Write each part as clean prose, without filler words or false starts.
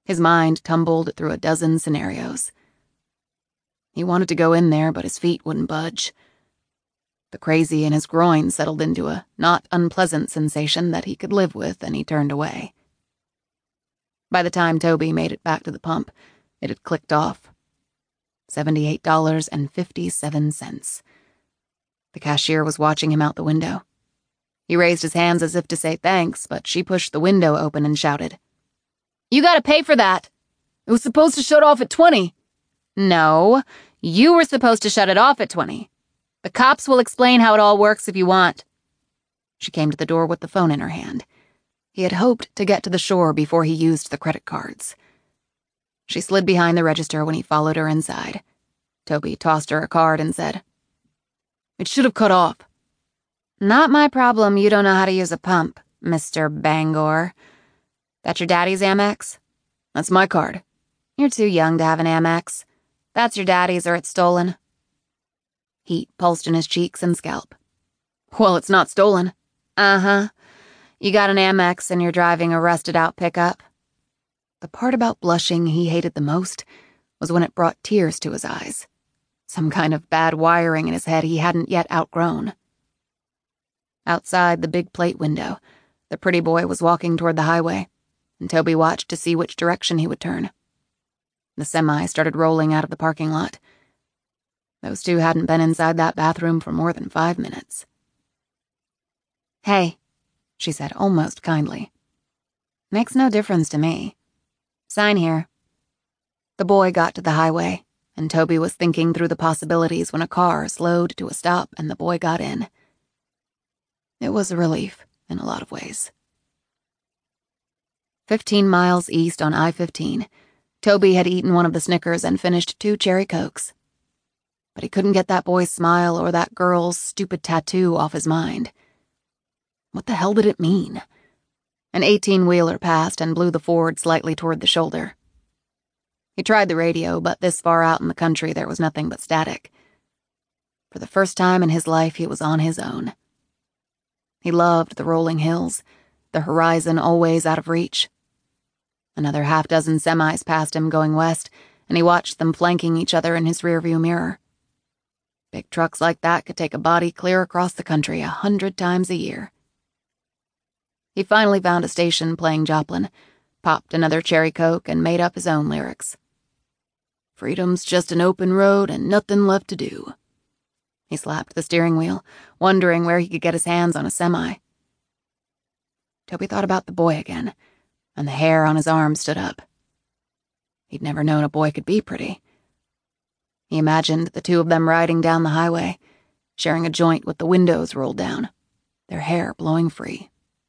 His mind tumbled through a dozen scenarios. He wanted to go in there, but his feet wouldn't budge. The crazy in his groin settled into a not unpleasant sensation that he could live with, and he turned away. By the time Toby made it back to the pump, it had clicked off. $78.57. The cashier was watching him out the window. He raised his hands as if to say thanks, but she pushed the window open and shouted, "You gotta pay for that! It was supposed to shut off at 20. No, you were supposed to shut it off at 20. The cops will explain how it all works if you want." She came to the door with the phone in her hand. He had hoped to get to the shore before he used the credit cards. She slid behind the register when he followed her inside. Toby tossed her a card and said, "It should have cut off." "Not my problem you don't know how to use a pump, Mr. Bangor. That your daddy's Amex?" "That's my card." "You're too young to have an Amex. That's your daddy's or it's stolen." Heat pulsed in his cheeks and scalp. "Well, it's not stolen." "Uh-huh. You got an Amex and you're driving a rusted-out pickup." The part about blushing he hated the most was when it brought tears to his eyes. Some kind of bad wiring in his head he hadn't yet outgrown. Outside the big plate window, the pretty boy was walking toward the highway, and Toby watched to see which direction he would turn. The semi started rolling out of the parking lot. Those two hadn't been inside that bathroom for more than 5 minutes. "Hey," she said almost kindly. "Makes no difference to me. Sign here." The boy got to the highway, and Toby was thinking through the possibilities when a car slowed to a stop and the boy got in. It was a relief in a lot of ways. 15 miles east on I-15, Toby had eaten one of the Snickers and finished 2 cherry Cokes. But he couldn't get that boy's smile or that girl's stupid tattoo off his mind. What the hell did it mean? An 18-wheeler passed and blew the Ford slightly toward the shoulder. He tried the radio, but this far out in the country there was nothing but static. For the first time in his life, he was on his own. He loved the rolling hills, the horizon always out of reach. Another half-dozen semis passed him going west, and he watched them flanking each other in his rearview mirror. Big trucks like that could take a body clear across the country 100 times a year. He finally found a station playing Joplin, popped another cherry Coke, and made up his own lyrics. "Freedom's just an open road and nothing left to do." He slapped the steering wheel, wondering where he could get his hands on a semi. Toby thought about the boy again, and the hair on his arm stood up. He'd never known a boy could be pretty. He imagined the two of them riding down the highway, sharing a joint with the windows rolled down, their hair blowing free.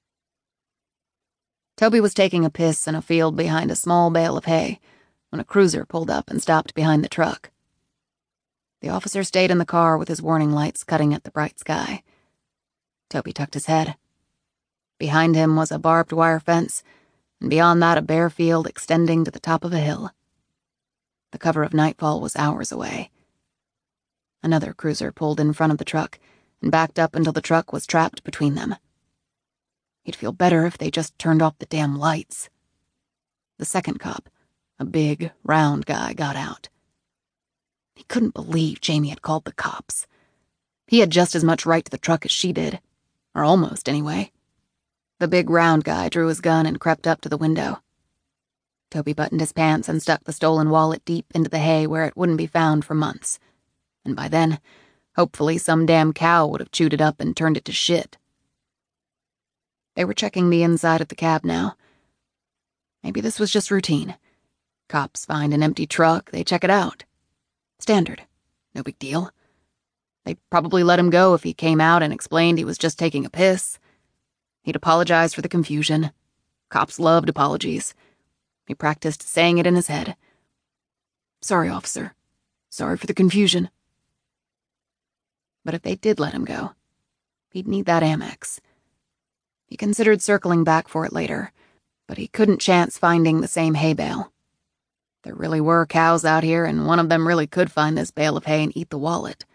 Toby was taking a piss in a field behind a small bale of hay when a cruiser pulled up and stopped behind the truck. The officer stayed in the car with his warning lights cutting at the bright sky. Toby tucked his head. Behind him was a barbed wire fence, and beyond that a bare field extending to the top of a hill. The cover of nightfall was hours away. Another cruiser pulled in front of the truck and backed up until the truck was trapped between them. He'd feel better if they just turned off the damn lights. The second cop, a big, round guy, got out. He couldn't believe Jamie had called the cops. He had just as much right to the truck as she did, or almost anyway. The big, round guy drew his gun and crept up to the window. Toby buttoned his pants and stuck the stolen wallet deep into the hay where it wouldn't be found for months. And by then, hopefully some damn cow would have chewed it up and turned it to shit. They were checking the inside of the cab now. Maybe this was just routine. Cops find an empty truck, they check it out. Standard. No big deal. They'd probably let him go if he came out and explained he was just taking a piss. He'd apologize for the confusion. Cops loved apologies. He practiced saying it in his head. "Sorry, officer. Sorry for the confusion." But if they did let him go, he'd need that Amex. He considered circling back for it later, but he couldn't chance finding the same hay bale. There really were cows out here, and one of them really could find this bale of hay and eat the wallet.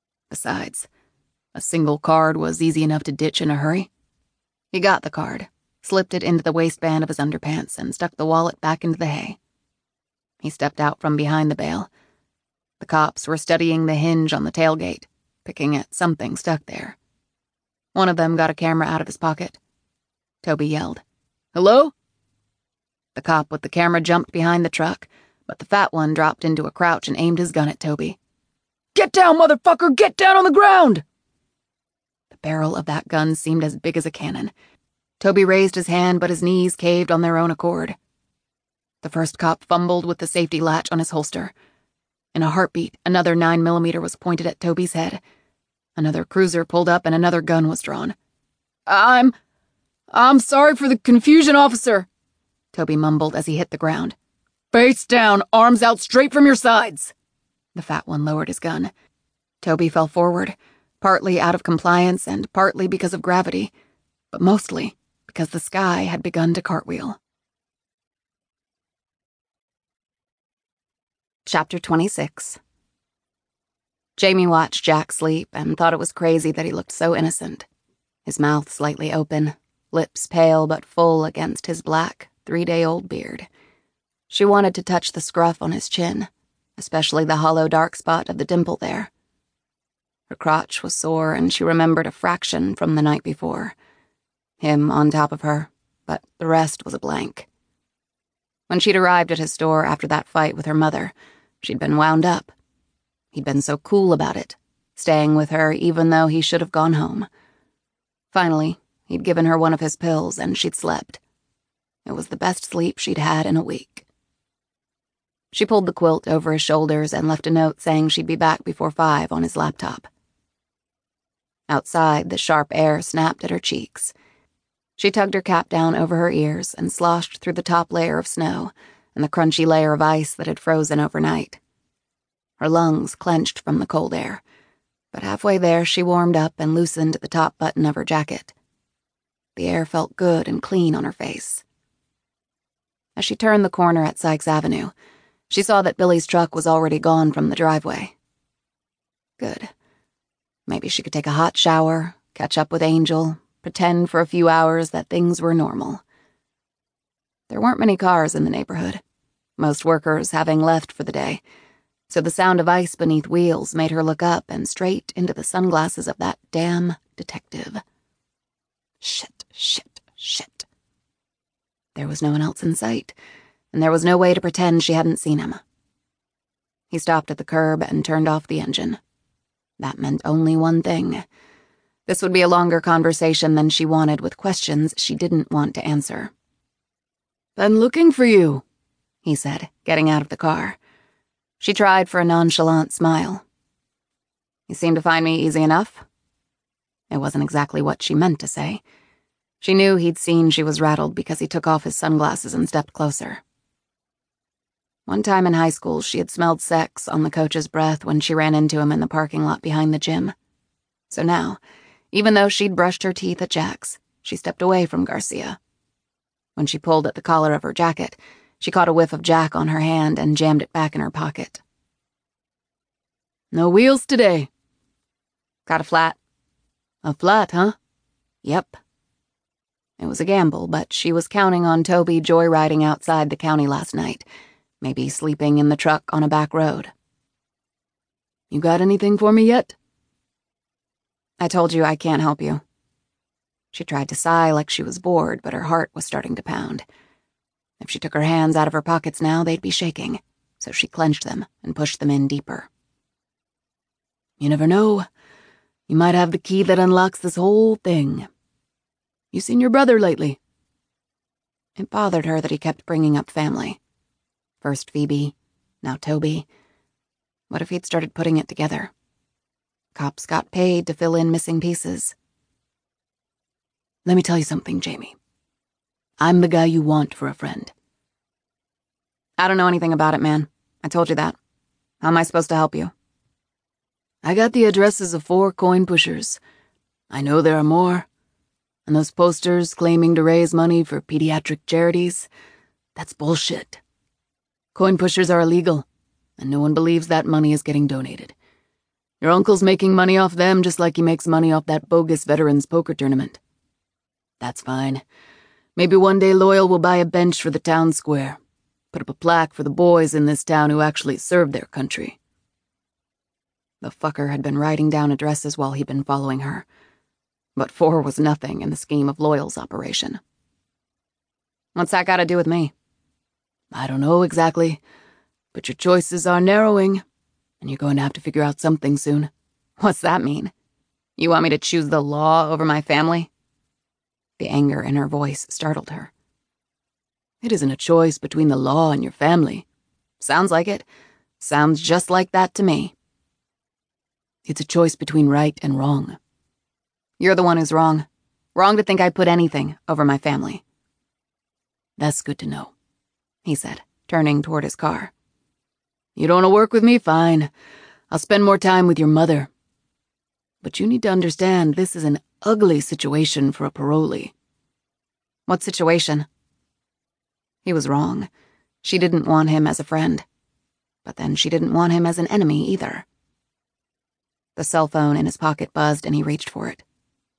Besides, a single card was easy enough to ditch in a hurry. He got the card, slipped it into the waistband of his underpants, and stuck the wallet back into the hay. He stepped out from behind the bale. The cops were studying the hinge on the tailgate, picking at something stuck there. One of them got a camera out of his pocket. Toby yelled, "Hello?" The cop with the camera jumped behind the truck, but the fat one dropped into a crouch and aimed his gun at Toby. "Get down, motherfucker! Get down on the ground!" The barrel of that gun seemed as big as a cannon. Toby raised his hand, but his knees caved on their own accord. The first cop fumbled with the safety latch on his holster. In a heartbeat, another 9mm was pointed at Toby's head. Another cruiser pulled up and another gun was drawn. I'm sorry for the confusion, officer," Toby mumbled as he hit the ground. "Face down, arms out straight from your sides." The fat one lowered his gun. Toby fell forward, partly out of compliance and partly because of gravity, but mostly because the sky had begun to cartwheel. Chapter 26. Jamie watched Jack sleep and thought it was crazy that he looked so innocent. His mouth slightly open, lips pale but full against his black, 3-day-old beard. She wanted to touch the scruff on his chin, especially the hollow dark spot of the dimple there. Her crotch was sore and she remembered a fraction from the night before. Him on top of her, but the rest was a blank. When she'd arrived at his store after that fight with her mother, she'd been wound up. He'd been so cool about it, staying with her even though he should have gone home. Finally, he'd given her one of his pills and she'd slept. It was the best sleep she'd had in a week. She pulled the quilt over his shoulders and left a note saying she'd be back before 5 on his laptop. Outside, the sharp air snapped at her cheeks. She tugged her cap down over her ears and sloshed through the top layer of snow and the crunchy layer of ice that had frozen overnight. Her lungs clenched from the cold air, but halfway there she warmed up and loosened the top button of her jacket. The air felt good and clean on her face. As she turned the corner at Sykes Avenue, she saw that Billy's truck was already gone from the driveway. Good. Maybe she could take a hot shower, catch up with Angel, pretend for a few hours that things were normal. There weren't many cars in the neighborhood, most workers having left for the day, so the sound of ice beneath wheels made her look up and straight into the sunglasses of that damn detective. Shit, shit, shit. There was no one else in sight, and there was no way to pretend she hadn't seen him. He stopped at the curb and turned off the engine. That meant only one thing. This would be a longer conversation than she wanted with questions she didn't want to answer. "Been looking for you," he said, getting out of the car. She tried for a nonchalant smile. "You seem to find me easy enough?" It wasn't exactly what she meant to say. She knew he'd seen she was rattled because he took off his sunglasses and stepped closer. One time in high school, she had smelled sex on the coach's breath when she ran into him in the parking lot behind the gym. So now, even though she'd brushed her teeth at Jack's, she stepped away from Garcia. When she pulled at the collar of her jacket, she caught a whiff of Jack on her hand and jammed it back in her pocket. "No wheels today." "Got a flat." "A flat, huh?" "Yep." It was a gamble, but she was counting on Toby joyriding outside the county last night, maybe sleeping in the truck on a back road. "You got anything for me yet?" "I told you I can't help you." She tried to sigh like she was bored, but her heart was starting to pound. If she took her hands out of her pockets now, they'd be shaking, so she clenched them and pushed them in deeper. "You never know. You might have the key that unlocks this whole thing. You seen your brother lately?" It bothered her that he kept bringing up family. First Phoebe, now Toby. What if he'd started putting it together? Cops got paid to fill in missing pieces. "Let me tell you something, Jamie. I'm the guy you want for a friend." "I don't know anything about it, man. I told you that. How am I supposed to help you?" "I got the addresses of 4 coin pushers. I know there are more. And those posters claiming to raise money for pediatric charities, that's bullshit. Coin pushers are illegal, and no one believes that money is getting donated. Your uncle's making money off them just like he makes money off that bogus veterans poker tournament. That's fine. Maybe one day Loyal will buy a bench for the town square. Put up a plaque for the boys in this town who actually served their country. The fucker had been writing down addresses while he'd been following her. But 4 was nothing in the scheme of Loyal's operation. What's that got to do with me? I don't know exactly, but your choices are narrowing, and you're going to have to figure out something soon. What's that mean? You want me to choose the law over my family? The anger in her voice startled her. It isn't a choice between the law and your family. Sounds like it. Sounds just like that to me. It's a choice between right and wrong. You're the one who's wrong. Wrong to think I'd put anything over my family. That's good to know, he said, turning toward his car. You don't want to work with me? Fine. I'll spend more time with your mother. But you need to understand this is an ugly situation for a parolee. What situation? He was wrong. She didn't want him as a friend. But then she didn't want him as an enemy either. The cell phone in his pocket buzzed and he reached for it.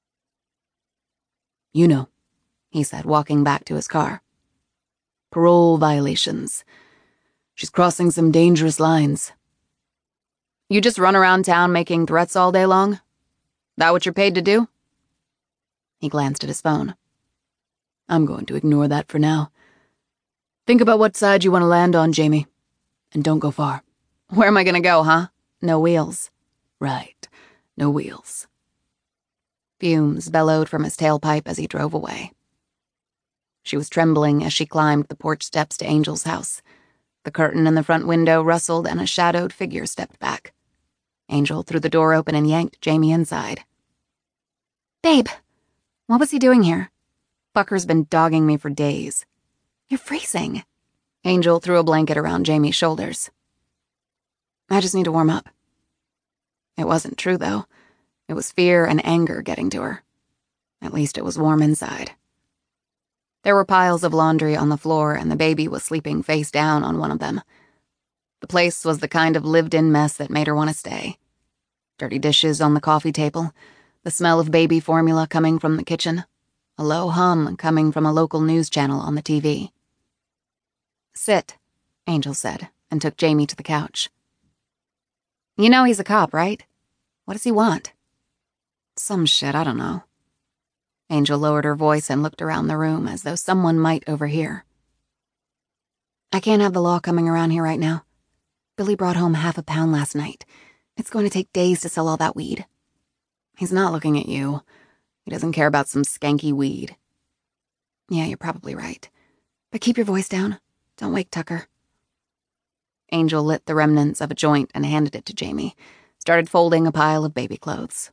You know, he said, walking back to his car. Parole violations. She's crossing some dangerous lines. You just run around town making threats all day long? That what you're paid to do? He glanced at his phone. I'm going to ignore that for now. Think about what side you want to land on, Jamie. And don't go far. Where am I gonna go, huh? No wheels. Right. No wheels. Fumes bellowed from his tailpipe as he drove away. She was trembling as she climbed the porch steps to Angel's house. The curtain in the front window rustled and a shadowed figure stepped back. Angel threw the door open and yanked Jamie inside. Babe, what was he doing here? Fucker's been dogging me for days. You're freezing. Angel threw a blanket around Jamie's shoulders. I just need to warm up. It wasn't true, though. It was fear and anger getting to her. At least it was warm inside. There were piles of laundry on the floor, and the baby was sleeping face down on one of them. The place was the kind of lived-in mess that made her want to stay. Dirty dishes on the coffee table, the smell of baby formula coming from the kitchen, a low hum coming from a local news channel on the TV. Sit, Angel said, and took Jamie to the couch. You know he's a cop, right? What does he want? Some shit, I don't know. Angel lowered her voice and looked around the room as though someone might overhear. I can't have the law coming around here right now. Billy brought home half a pound last night. It's going to take days to sell all that weed. He's not looking at you. He doesn't care about some skanky weed. Yeah, you're probably right. But keep your voice down. Don't wake Tucker. Angel lit the remnants of a joint and handed it to Jamie, started folding a pile of baby clothes.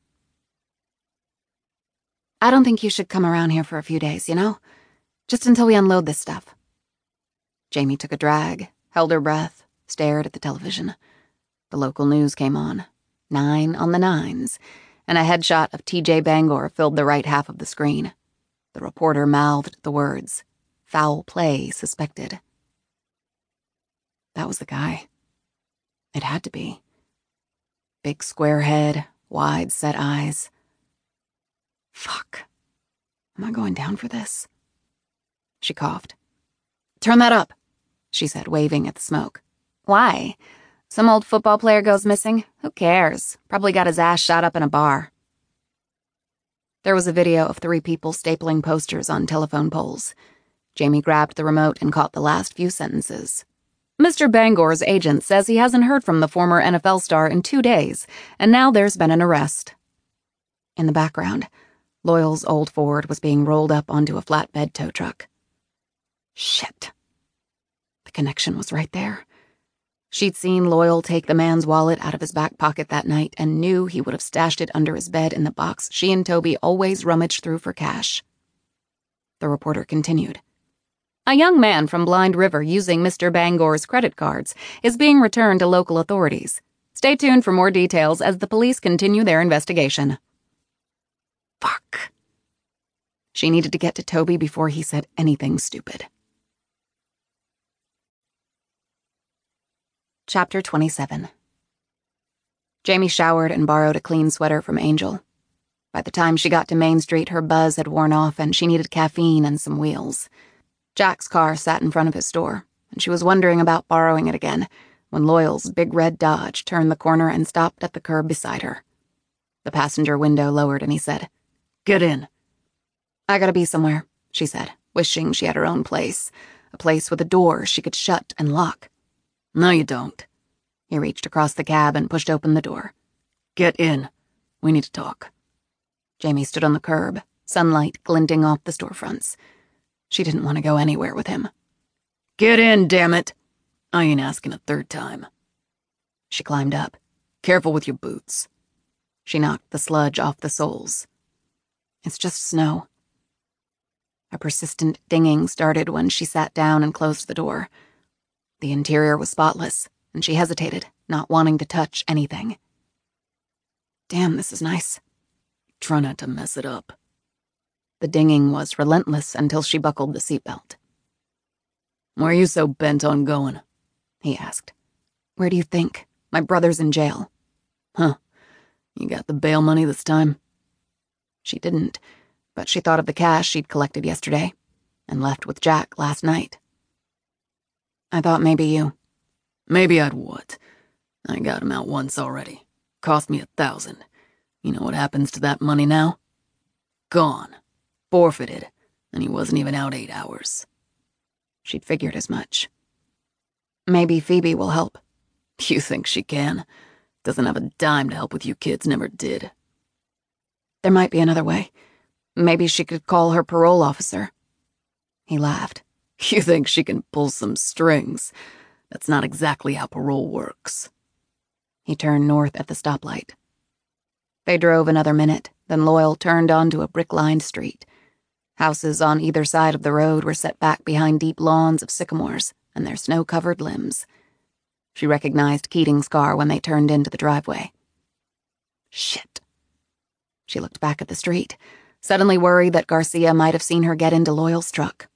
I don't think you should come around here for a few days, you know? Just until we unload this stuff. Jamie took a drag, held her breath, stared at the television. The local news came on, 9 on the 9s, and a headshot of TJ Bangor filled the right half of the screen. The reporter mouthed the words, "Foul play suspected." That was the guy. It had to be. Big square head, wide set eyes. Fuck. Am I going down for this? She coughed. Turn that up, she said, waving at the smoke. Why? Some old football player goes missing? Who cares? Probably got his ass shot up in a bar. There was a video of 3 people stapling posters on telephone poles. Jamie grabbed the remote and caught the last few sentences. Mr. Bangor's agent says he hasn't heard from the former NFL star in 2 days, and now there's been an arrest. In the background, Loyal's old Ford was being rolled up onto a flatbed tow truck. Shit. The connection was right there. She'd seen Loyal take the man's wallet out of his back pocket that night and knew he would have stashed it under his bed in the box she and Toby always rummaged through for cash. The reporter continued. A young man from Blind River using Mr. Bangor's credit cards is being returned to local authorities. Stay tuned for more details as the police continue their investigation. Fuck. She needed to get to Toby before he said anything stupid. Chapter 27. Jamie showered and borrowed a clean sweater from Angel. By the time she got to Main Street, her buzz had worn off and she needed caffeine and some wheels. Jack's car sat in front of his store, and she was wondering about borrowing it again when Loyal's big red Dodge turned the corner and stopped at the curb beside her. The passenger window lowered and he said, "Get in." "I gotta be somewhere," she said, wishing she had her own place, a place with a door she could shut and lock. "No, you don't." He reached across the cab and pushed open the door. "Get in. We need to talk." Jamie stood on the curb, sunlight glinting off the storefronts. She didn't want to go anywhere with him. "Get in, damn it. I ain't asking a third time." She climbed up. "Careful with your boots." She knocked the sludge off the soles. "It's just snow." A persistent dinging started when she sat down and closed the door. The interior was spotless, and she hesitated, not wanting to touch anything. Damn, this is nice. Try not to mess it up. The dinging was relentless until she buckled the seatbelt. "Where are you so bent on going?" he asked. "Where do you think? My brother's in jail." "Huh. You got the bail money this time?" She didn't, but she thought of the cash she'd collected yesterday and left with Jack last night. "I thought maybe you." "Maybe I'd what? I got him out once already. Cost me $1,000. You know what happens to that money now? Gone. Forfeited. And he wasn't even out 8 hours. She'd figured as much. "Maybe Phoebe will help." "You think she can? Doesn't have a dime to help with you kids, never did." "There might be another way. Maybe she could call her parole officer." He laughed. "You think she can pull some strings? That's not exactly how parole works." He turned north at the stoplight. They drove another minute, then Loyal turned onto a brick-lined street. Houses on either side of the road were set back behind deep lawns of sycamores and their snow-covered limbs. She recognized Keating's car when they turned into the driveway. Shit. She looked back at the street, suddenly worried that Garcia might have seen her get into Loyal's truck.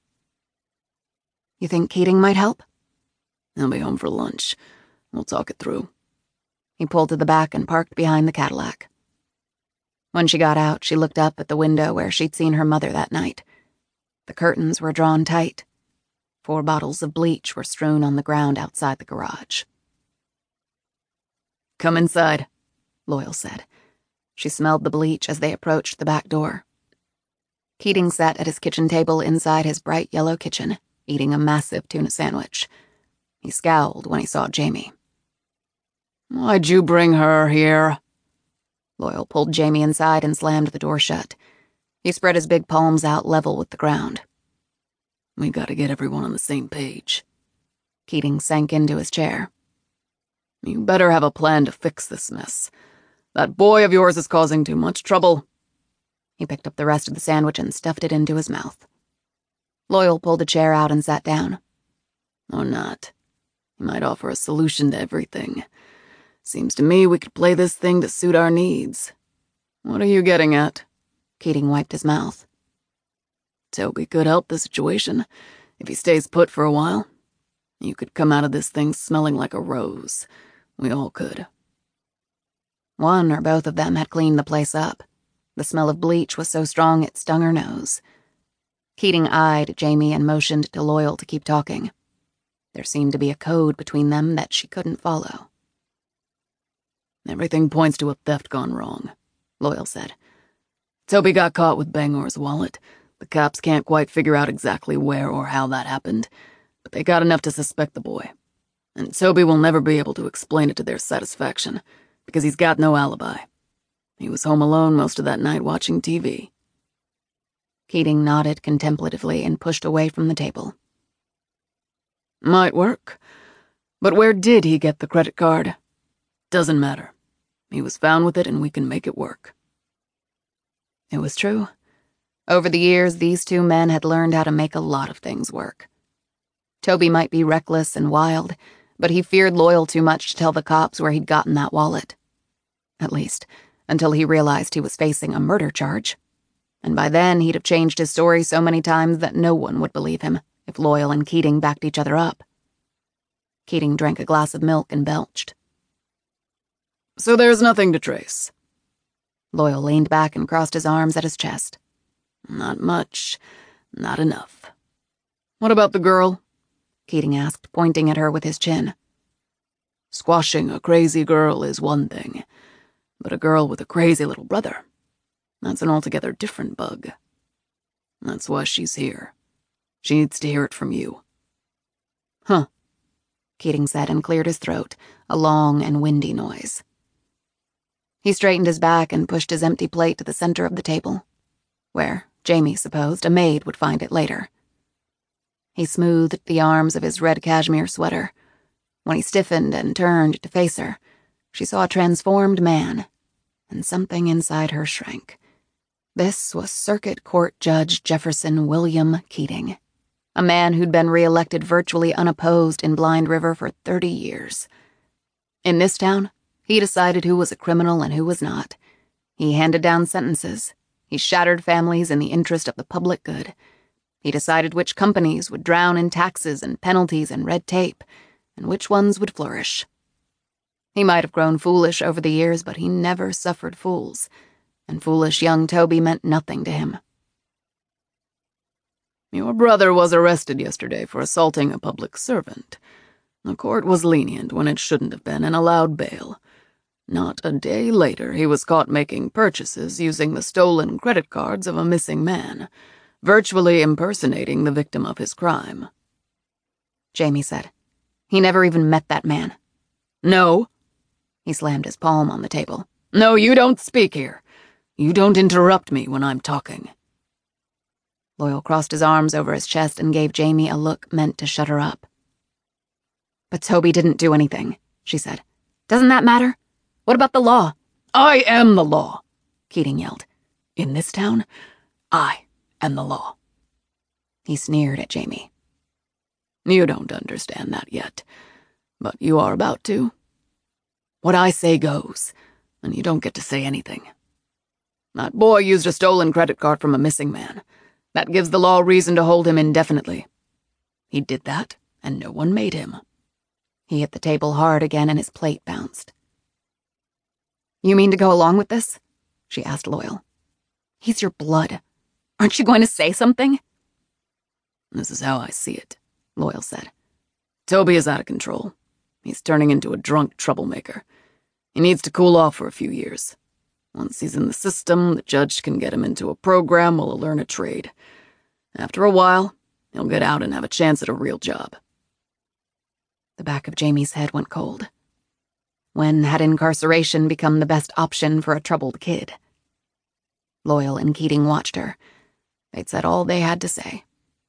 "You think Keating might help?" "He'll be home for lunch. We'll talk it through." He pulled to the back and parked behind the Cadillac. When she got out, she looked up at the window where she'd seen her mother that night. The curtains were drawn tight. 4 bottles of bleach were strewn on the ground outside the garage. "Come inside," Loyal said. She smelled the bleach as they approached the back door. Keating sat at his kitchen table inside his bright yellow kitchen, eating a massive tuna sandwich. He scowled when he saw Jamie. "Why'd you bring her here?" Loyal pulled Jamie inside and slammed the door shut. He spread his big palms out level with the ground. "We gotta get everyone on the same page." Keating sank into his chair. "You better have a plan to fix this mess. That boy of yours is causing too much trouble." He picked up the rest of the sandwich and stuffed it into his mouth. Loyal pulled a chair out and sat down. "Or not. He might offer a solution to everything. Seems to me we could play this thing to suit our needs." "What are you getting at?" Keating wiped his mouth. "Toby could help the situation, if he stays put for a while. You could come out of this thing smelling like a rose. We all could." One or both of them had cleaned the place up. The smell of bleach was so strong it stung her nose. Keating eyed Jamie and motioned to Loyal to keep talking. There seemed to be a code between them that she couldn't follow. "Everything points to a theft gone wrong," Loyal said. "Toby got caught with Bangor's wallet. The cops can't quite figure out exactly where or how that happened, but they got enough to suspect the boy. And Toby will never be able to explain it to their satisfaction, because he's got no alibi. He was home alone most of that night watching TV. Keating nodded contemplatively and pushed away from the table. "Might work. But where did he get the credit card? Doesn't matter. He was found with it and we can make it work." It was true. Over the years, these two men had learned how to make a lot of things work. Toby might be reckless and wild, but he feared Loyal too much to tell the cops where he'd gotten that wallet. At least, until he realized he was facing a murder charge. And by then, he'd have changed his story so many times that no one would believe him if Loyal and Keating backed each other up. Keating drank a glass of milk and belched. "So there's nothing to trace?" Loyal leaned back and crossed his arms at his chest. Not much. Not enough. What about the girl? Keating asked, pointing at her with his chin. Squashing a crazy girl is one thing, but a girl with a crazy little brother, that's an altogether different bug. That's why she's here. She needs to hear it from you. Huh, Keating said and cleared his throat, a long and windy noise. He straightened his back and pushed his empty plate to the center of the table, where, Jamie supposed, a maid would find it later. He smoothed the arms of his red cashmere sweater. When he stiffened and turned to face her, she saw a transformed man, and something inside her shrank. This was Circuit Court Judge Jefferson William Keating, a man who'd been re-elected virtually unopposed in Blind River for 30 years. In this town, he decided who was a criminal and who was not. He handed down sentences. He shattered families in the interest of the public good. He decided which companies would drown in taxes and penalties and red tape, and which ones would flourish. He might have grown foolish over the years, but he never suffered fools, and foolish young Toby meant nothing to him. Your brother was arrested yesterday for assaulting a public servant. The court was lenient when it shouldn't have been and allowed bail. Not a day later, he was caught making purchases using the stolen credit cards of a missing man, virtually impersonating the victim of his crime. Jamie said. He never even met that man. No. He slammed his palm on the table. No, you don't speak here. You don't interrupt me when I'm talking. Loyal crossed his arms over his chest and gave Jamie a look meant to shut her up. But Toby didn't do anything, she said. Doesn't that matter? What about the law? I am the law, Keating yelled. In this town, I am the law. He sneered at Jamie. You don't understand that yet, but you are about to. What I say goes, and you don't get to say anything. That boy used a stolen credit card from a missing man. That gives the law reason to hold him indefinitely. He did that, and no one made him. He hit the table hard again and his plate bounced. You mean to go along with this? She asked Loyal. He's your blood. Aren't you going to say something? This is how I see it, Loyal said. Toby is out of control. He's turning into a drunk troublemaker. He needs to cool off for a few years. Once he's in the system, the judge can get him into a program while he'll learn a trade. After a while, he'll get out and have a chance at a real job. The back of Jamie's head went cold. When had incarceration become the best option for a troubled kid? Loyal and Keating watched her. They'd said all they had to say.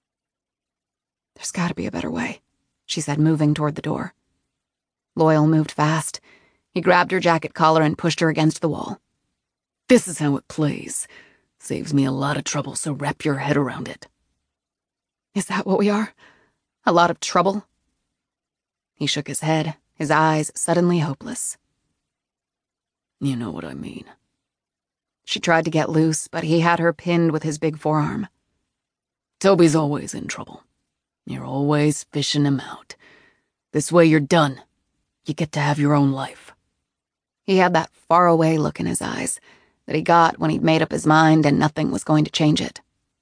There's got to be a better way, she said, moving toward the door. Loyal moved fast. He grabbed her jacket collar and pushed her against the wall. This is how it plays. Saves me a lot of trouble, so wrap your head around it. Is that what we are? A lot of trouble? He shook his head, his eyes suddenly hopeless. You know what I mean. She tried to get loose, but he had her pinned with his big forearm. Toby's always in trouble. You're always fishing him out. This way you're done. You get to have your own life. He had that faraway look in his eyes that he got when he'd made up his mind and nothing was going to change it.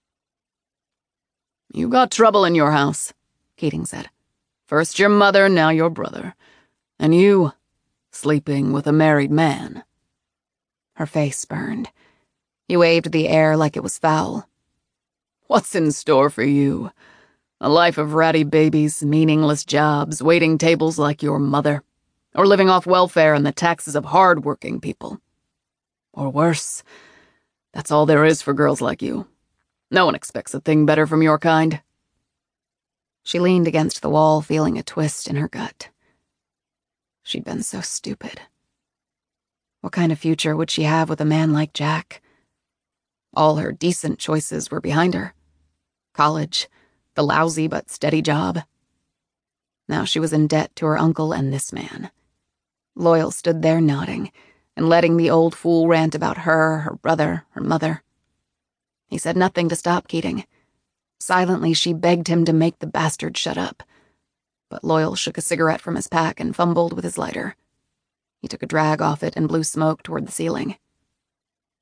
You got trouble in your house, Keating said. First your mother, now your brother. And you, sleeping with a married man. Her face burned. He waved the air like it was foul. What's in store for you? A life of ratty babies, meaningless jobs, waiting tables like your mother, or living off welfare and the taxes of hard-working people. Or worse, that's all there is for girls like you. No one expects a thing better from your kind. She leaned against the wall, feeling a twist in her gut. She'd been so stupid. What kind of future would she have with a man like Jack? All her decent choices were behind her. College, the lousy but steady job. Now she was in debt to her uncle and this man. Loyal stood there nodding and letting the old fool rant about her brother, her mother. He said nothing to stop Keating. Silently, she begged him to make the bastard shut up. But Loyal shook a cigarette from his pack and fumbled with his lighter. He took a drag off it and blew smoke toward the ceiling.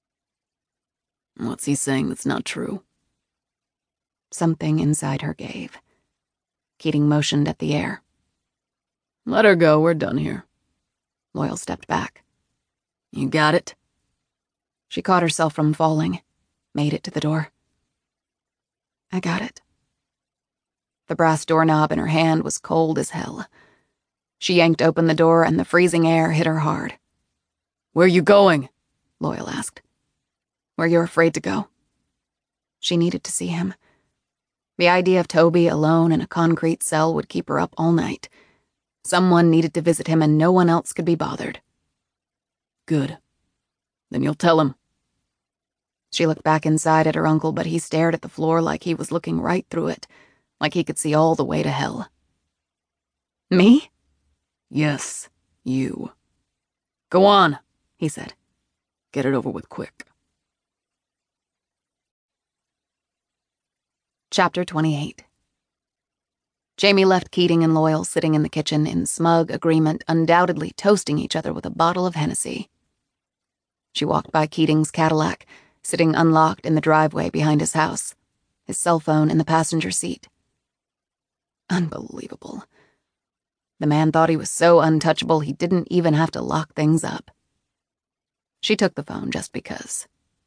What's he saying that's not true? Something inside her gave. Keating motioned at the air. Let her go, we're done here. Loyal stepped back. You got it? She caught herself from falling, made it to the door. I got it. The brass doorknob in her hand was cold as hell. She yanked open the door and the freezing air hit her hard. Where you going? Loyal asked. Where you're afraid to go. She needed to see him. The idea of Toby alone in a concrete cell would keep her up all night. Someone needed to visit him and no one else could be bothered. Good. Then you'll tell him. She looked back inside at her uncle, but he stared at the floor like he was looking right through it, like he could see all the way to hell. Me? Yes, you. Go on, he said. Get it over with quick. Chapter 28. Jamie left Keating and Loyal sitting in the kitchen in smug agreement, undoubtedly toasting each other with a bottle of Hennessy. She walked by Keating's Cadillac, sitting unlocked in the driveway behind his house, his cell phone in the passenger seat. Unbelievable. The man thought he was so untouchable he didn't even have to lock things up. She took the phone just because.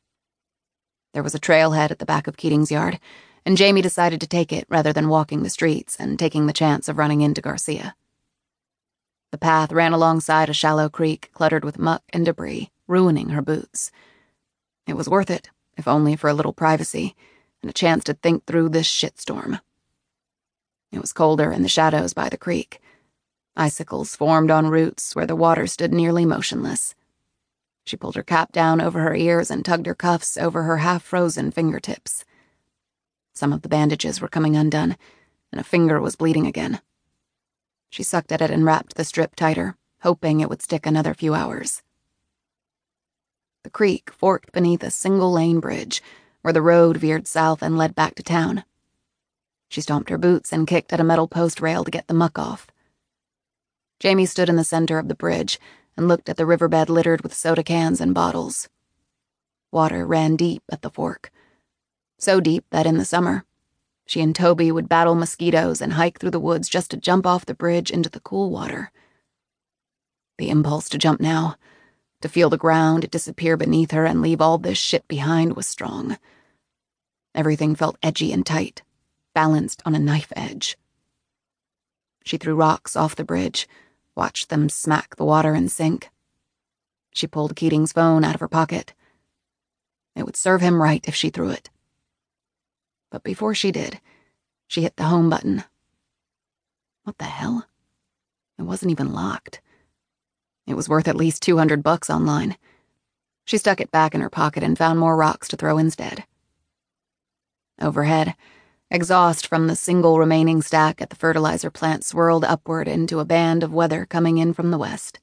There was a trailhead at the back of Keating's yard, and Jamie decided to take it rather than walking the streets and taking the chance of running into Garcia. The path ran alongside a shallow creek cluttered with muck and debris, ruining her boots. It was worth it, if only for a little privacy and a chance to think through this shitstorm. It was colder in the shadows by the creek. Icicles formed on roots where the water stood nearly motionless. She pulled her cap down over her ears and tugged her cuffs over her half-frozen fingertips. Some of the bandages were coming undone, and a finger was bleeding again. She sucked at it and wrapped the strip tighter, hoping it would stick another few hours. The creek forked beneath a single-lane bridge, where the road veered south and led back to town. She stomped her boots and kicked at a metal post rail to get the muck off. Jamie stood in the center of the bridge and looked at the riverbed littered with soda cans and bottles. Water ran deep at the fork. So deep that in the summer, she and Toby would battle mosquitoes and hike through the woods just to jump off the bridge into the cool water. The impulse to jump now, to feel the ground disappear beneath her and leave all this shit behind, was strong. Everything felt edgy and tight, balanced on a knife edge. She threw rocks off the bridge, watched them smack the water and sink. She pulled Keating's phone out of her pocket. It would serve him right if she threw it. But before she did, she hit the home button. What the hell? It wasn't even locked. It was worth at least $200 online. She stuck it back in her pocket and found more rocks to throw instead. Overhead, exhaust from the single remaining stack at the fertilizer plant swirled upward into a band of weather coming in from the west.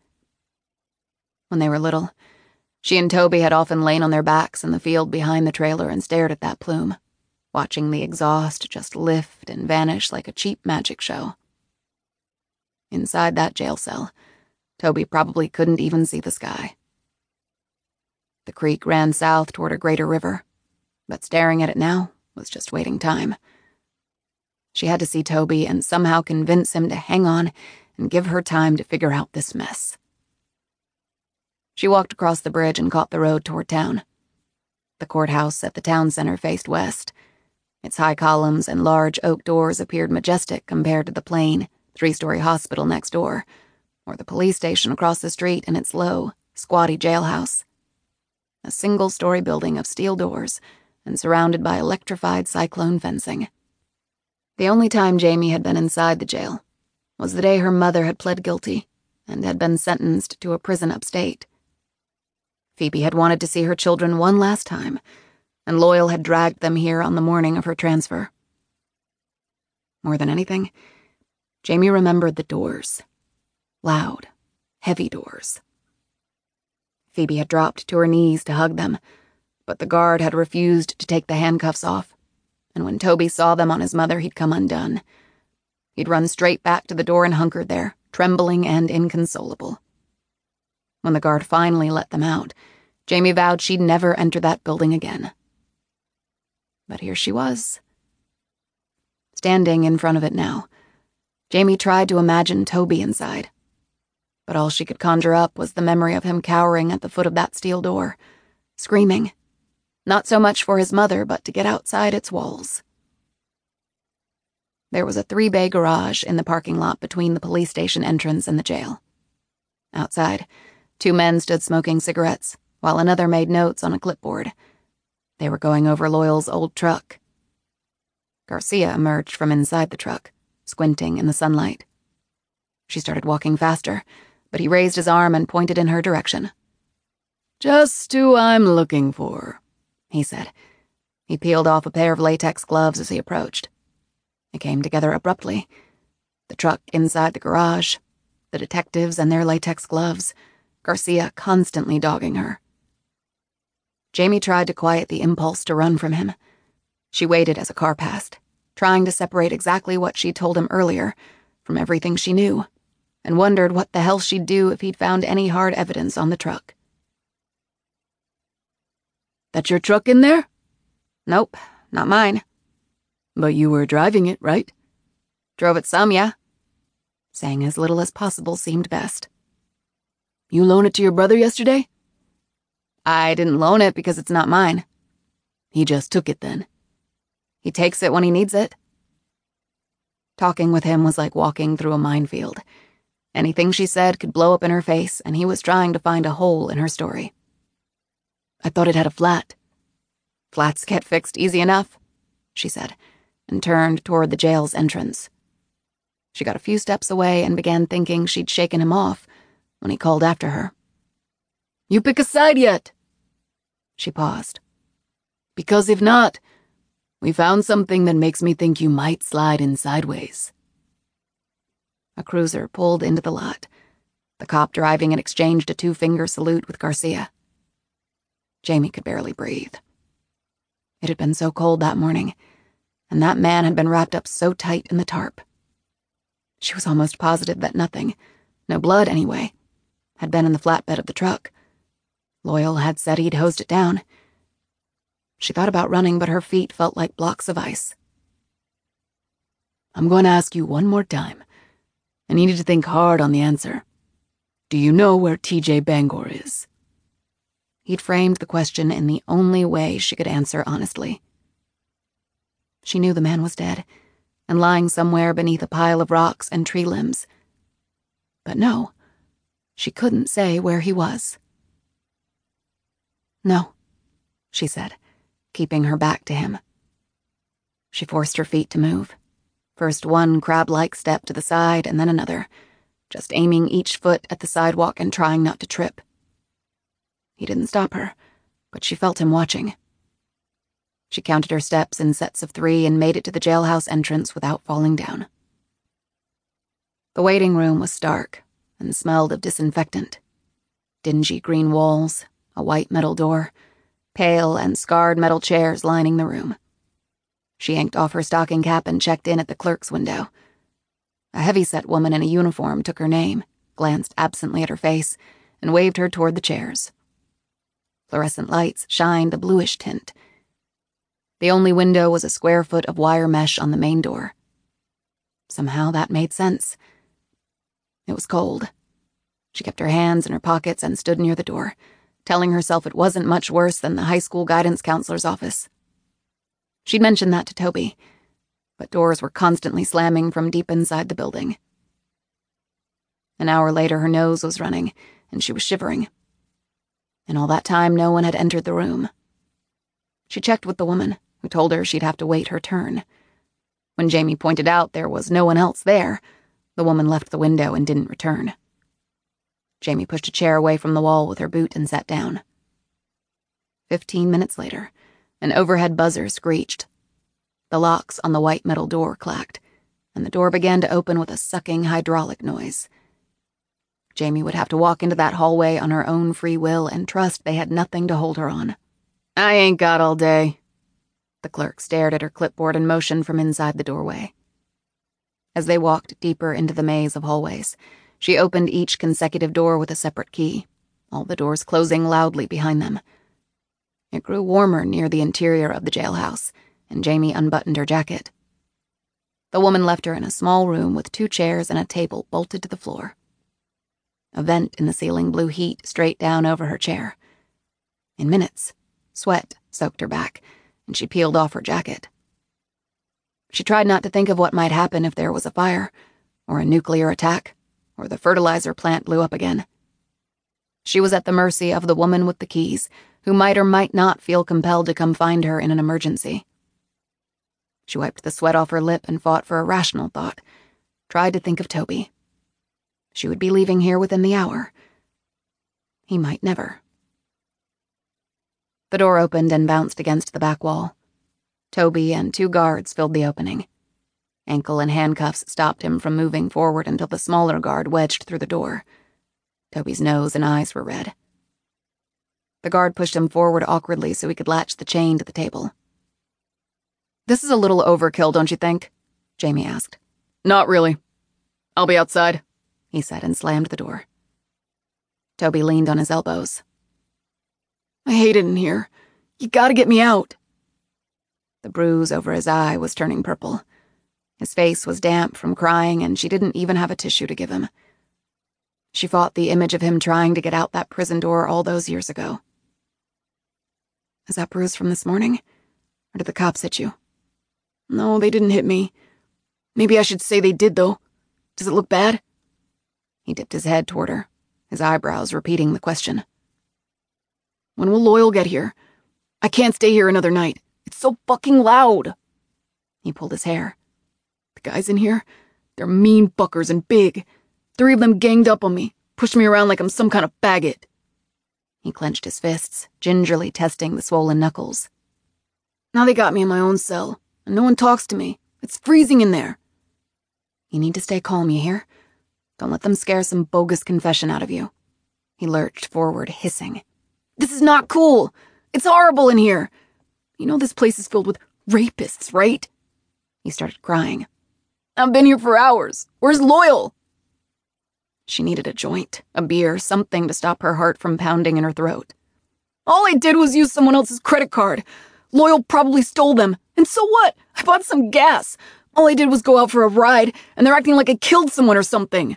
When they were little, she and Toby had often lain on their backs in the field behind the trailer and stared at that plume, watching the exhaust just lift and vanish like a cheap magic show. Inside that jail cell, Toby probably couldn't even see the sky. The creek ran south toward a greater river, but staring at it now was just waiting time. She had to see Toby and somehow convince him to hang on and give her time to figure out this mess. She walked across the bridge and caught the road toward town. The courthouse at the town center faced west. Its high columns and large oak doors appeared majestic compared to the plain, three-story hospital next door, or the police station across the street and its low, squatty jailhouse. A single-story building of steel doors and surrounded by electrified cyclone fencing. The only time Jamie had been inside the jail was the day her mother had pled guilty and had been sentenced to a prison upstate. Phoebe had wanted to see her children one last time, and Loyal had dragged them here on the morning of her transfer. More than anything, Jamie remembered the doors. Loud, heavy doors. Phoebe had dropped to her knees to hug them, but the guard had refused to take the handcuffs off, and when Toby saw them on his mother, he'd come undone. He'd run straight back to the door and hunkered there, trembling and inconsolable. When the guard finally let them out, Jamie vowed she'd never enter that building again, But here she was. Standing in front of it now, Jamie tried to imagine Toby inside. But all she could conjure up was the memory of him cowering at the foot of that steel door, screaming, not so much for his mother, but to get outside its walls. There was a 3-bay garage in the parking lot between the police station entrance and the jail. Outside, 2 men stood smoking cigarettes, while another made notes on a clipboard. They were going over Loyal's old truck. Garcia emerged from inside the truck, squinting in the sunlight. She started walking faster, but he raised his arm and pointed in her direction. "Just who I'm looking for," he said. He peeled off a pair of latex gloves as he approached. They came together abruptly. The truck inside the garage, the detectives and their latex gloves, Garcia constantly dogging her. Jamie tried to quiet the impulse to run from him. She waited as a car passed, trying to separate exactly what she'd told him earlier from everything she knew, and wondered what the hell she'd do if he'd found any hard evidence on the truck. "That your truck in there?" "Nope, not mine." "But you were driving it, right?" "Drove it some, yeah." Saying as little as possible seemed best. "You loan it to your brother yesterday?" "I didn't loan it because it's not mine." "He just took it then?" "He takes it when he needs it." Talking with him was like walking through a minefield. Anything she said could blow up in her face, and he was trying to find a hole in her story. "I thought it had a flat." "Flats get fixed easy enough," she said, and turned toward the jail's entrance. She got a few steps away and began thinking she'd shaken him off when he called after her. "You pick a side yet?" She paused. "Because if not, we found something that makes me think you might slide in sideways." A cruiser pulled into the lot. The cop driving it exchanged a 2-finger salute with Garcia. Jamie could barely breathe. It had been so cold that morning, and that man had been wrapped up so tight in the tarp. She was almost positive that nothing, no blood anyway, had been in the flatbed of the truck. Loyal had said he'd hosed it down. She thought about running, but her feet felt like blocks of ice. "I'm going to ask you one more time. I need you to think hard on the answer. Do you know where TJ Bangor is?" He'd framed the question in the only way she could answer honestly. She knew the man was dead, and lying somewhere beneath a pile of rocks and tree limbs. But no, she couldn't say where he was. "No," she said, keeping her back to him. She forced her feet to move. First one crab-like step to the side and then another, just aiming each foot at the sidewalk and trying not to trip. He didn't stop her, but she felt him watching. She counted her steps in sets of 3 and made it to the jailhouse entrance without falling down. The waiting room was stark and smelled of disinfectant. Dingy green walls, a white metal door, pale and scarred metal chairs lining the room. She yanked off her stocking cap and checked in at the clerk's window. A heavy-set woman in a uniform took her name, glanced absently at her face, and waved her toward the chairs. Fluorescent lights shined a bluish tint. The only window was a square foot of wire mesh on the main door. Somehow that made sense. It was cold. She kept her hands in her pockets and stood near the door, telling herself it wasn't much worse than the high school guidance counselor's office. She'd mentioned that to Toby, but doors were constantly slamming from deep inside the building. An hour later, her nose was running, and she was shivering. In all that time, no one had entered the room. She checked with the woman, who told her she'd have to wait her turn. When Jamie pointed out there was no one else there, the woman left the window and didn't return. Jamie pushed a chair away from the wall with her boot and sat down. 15 minutes later, an overhead buzzer screeched. The locks on the white metal door clacked, and the door began to open with a sucking hydraulic noise. Jamie would have to walk into that hallway on her own free will and trust they had nothing to hold her on. "I ain't got all day." The clerk stared at her clipboard and motioned from inside the doorway. As they walked deeper into the maze of hallways, she opened each consecutive door with a separate key, all the doors closing loudly behind them. It grew warmer near the interior of the jailhouse, and Jamie unbuttoned her jacket. The woman left her in a small room with 2 chairs and a table bolted to the floor. A vent in the ceiling blew heat straight down over her chair. In minutes, sweat soaked her back, and she peeled off her jacket. She tried not to think of what might happen if there was a fire, or a nuclear attack, or the fertilizer plant blew up again. She was at the mercy of the woman with the keys, who might or might not feel compelled to come find her in an emergency. She wiped the sweat off her lip and fought for a rational thought, tried to think of Toby. She would be leaving here within the hour. He might never. The door opened and bounced against the back wall. Toby and 2 guards filled the opening. Ankle and handcuffs stopped him from moving forward until the smaller guard wedged through the door. Toby's nose and eyes were red. The guard pushed him forward awkwardly so he could latch the chain to the table. "This is a little overkill, don't you think?" Jamie asked. Not really. I'll be outside, he said and slammed the door. Toby leaned on his elbows. "I hate it in here. You gotta get me out." The bruise over his eye was turning purple. His face was damp from crying, and she didn't even have a tissue to give him. She fought the image of him trying to get out that prison door all those years ago. "Is that bruise from this morning? Or did the cops hit you?" "No, they didn't hit me. Maybe I should say they did, though. Does it look bad?" He dipped his head toward her, his eyebrows repeating the question. "When will Loyal get here? I can't stay here another night. It's so fucking loud." He pulled his hair. "The guys in here, they're mean fuckers and big. 3 of them ganged up on me, pushed me around like I'm some kind of faggot." He clenched his fists, gingerly testing the swollen knuckles. "Now they got me in my own cell, and no one talks to me. It's freezing in there." "You need to stay calm, you hear? Don't let them scare some bogus confession out of you." He lurched forward, hissing. "This is not cool. It's horrible in here. You know this place is filled with rapists, right?" He started crying. "I've been here for hours. Where's Loyal?" She needed a joint, a beer, something to stop her heart from pounding in her throat. "All I did was use someone else's credit card. Loyal probably stole them. And so what? I bought some gas. All I did was go out for a ride, and they're acting like I killed someone or something."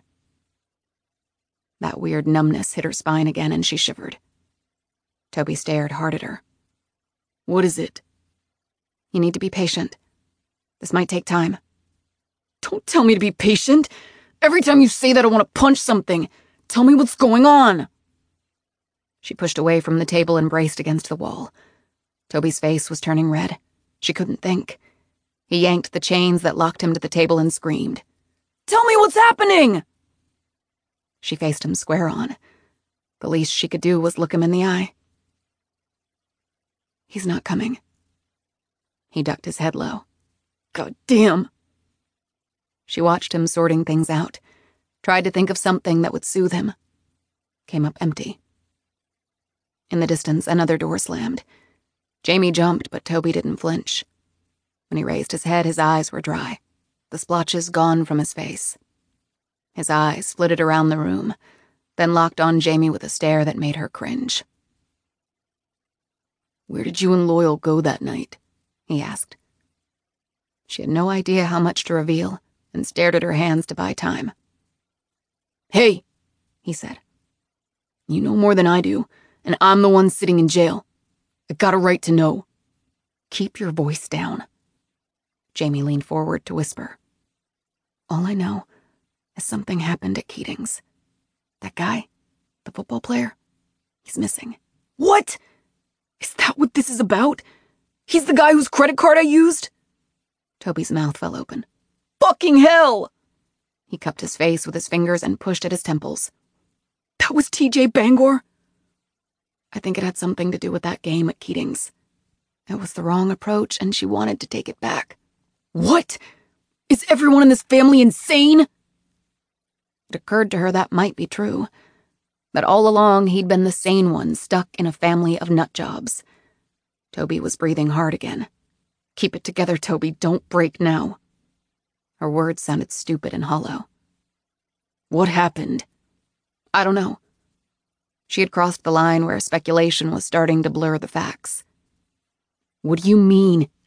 That weird numbness hit her spine again, and she shivered. Toby stared hard at her. "What is it?" "You need to be patient. This might take time." "Don't tell me to be patient. Every time you say that, I want to punch something. Tell me what's going on." She pushed away from the table and braced against the wall. Toby's face was turning red. She couldn't think. He yanked the chains that locked him to the table and screamed. "Tell me what's happening!" She faced him square on. The least she could do was look him in the eye. "He's not coming." He ducked his head low. "God damn." She watched him sorting things out, tried to think of something that would soothe him. Came up empty. In the distance, another door slammed. Jamie jumped, but Toby didn't flinch. When he raised his head, his eyes were dry, the splotches gone from his face. His eyes flitted around the room, then locked on Jamie with a stare that made her cringe. "Where did you and Loyal go that night?" he asked. She had no idea how much to reveal, and stared at her hands to buy time. "Hey," he said. "You know more than I do, and I'm the one sitting in jail. I got a right to know." "Keep your voice down." Jamie leaned forward to whisper. "All I know is something happened at Keating's. That guy, the football player, he's missing." "What? Is that what this is about? He's the guy whose credit card I used?" Toby's mouth fell open. "Fucking hell!" He cupped his face with his fingers and pushed at his temples. "That was TJ Bangor?" "I think it had something to do with that game at Keating's. It was the wrong approach, and she wanted to take it back." "What? Is everyone in this family insane?" It occurred to her that might be true. That all along he'd been the sane one stuck in a family of nutjobs. Toby was breathing hard again. "Keep it together, Toby. Don't break now." Her words sounded stupid and hollow. "What happened?" "I don't know." She had crossed the line where speculation was starting to blur the facts. "What do you mean,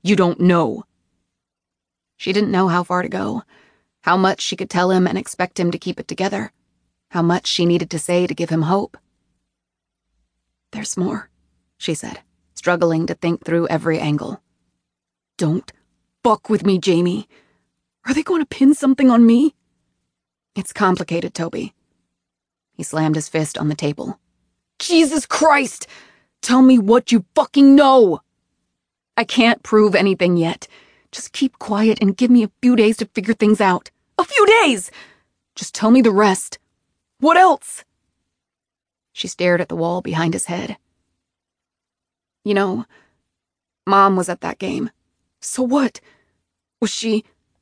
You don't know. She didn't know how far to go, how much she could tell him and expect him to keep it together, how much she needed to say to give him hope. "There's more," she said, struggling to think through every angle. "Don't fuck with me, Jamie. Are they going to pin something on me?" "It's complicated, Toby." He slammed his fist on the table. "Jesus Christ! Tell me what you fucking know!" "I can't prove anything yet. Just keep quiet and give me a few days to figure things out." "A few days? Just tell me the rest. What else?" She stared at the wall behind his head. "You know, Mom was at that game." "So what? Was she..."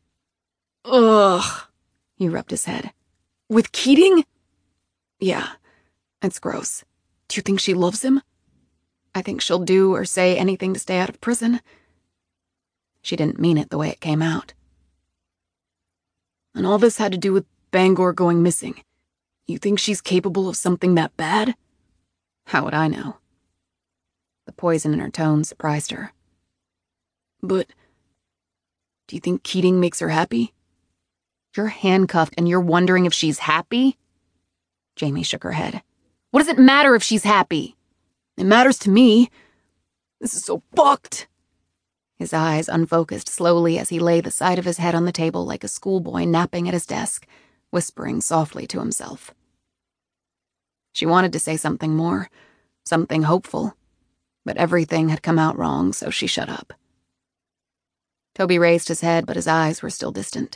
Ugh. He rubbed his head. "With Keating?" "Yeah, it's gross." "Do you think she loves him?" "I think she'll do or say anything to stay out of prison." She didn't mean it the way it came out. "And all this had to do with Bangor going missing. You think she's capable of something that bad?" "How would I know?" The poison in her tone surprised her. "But do you think Keating makes her happy?" "You're handcuffed and you're wondering if she's happy?" Jamie shook her head. "What does it matter if she's happy?" "It matters to me. This is so fucked." His eyes unfocused slowly as he lay the side of his head on the table like a schoolboy napping at his desk, whispering softly to himself. She wanted to say something more, something hopeful, but everything had come out wrong, so she shut up. Toby raised his head, but his eyes were still distant.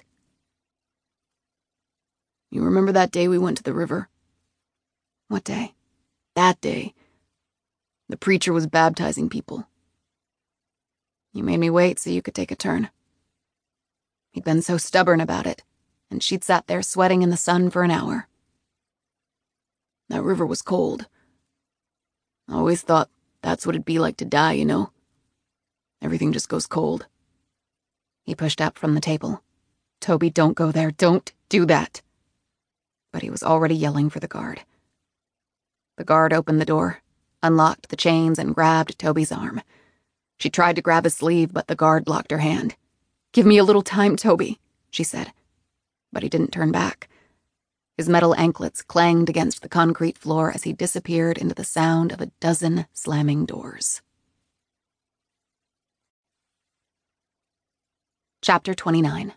"You remember that day we went to the river?" "What day?" "That day. The preacher was baptizing people." "You made me wait so you could take a turn." He'd been so stubborn about it, and she'd sat there sweating in the sun for an hour. "That river was cold. I always thought that's what it'd be like to die, you know? Everything just goes cold." He pushed up from the table. "Toby, don't go there. Don't do that." But he was already yelling for the guard. The guard opened the door, unlocked the chains, and grabbed Toby's arm. She tried to grab his sleeve, but the guard blocked her hand. "Give me a little time, Toby," she said. But he didn't turn back. His metal anklets clanged against the concrete floor as he disappeared into the sound of a dozen slamming doors. Chapter 29.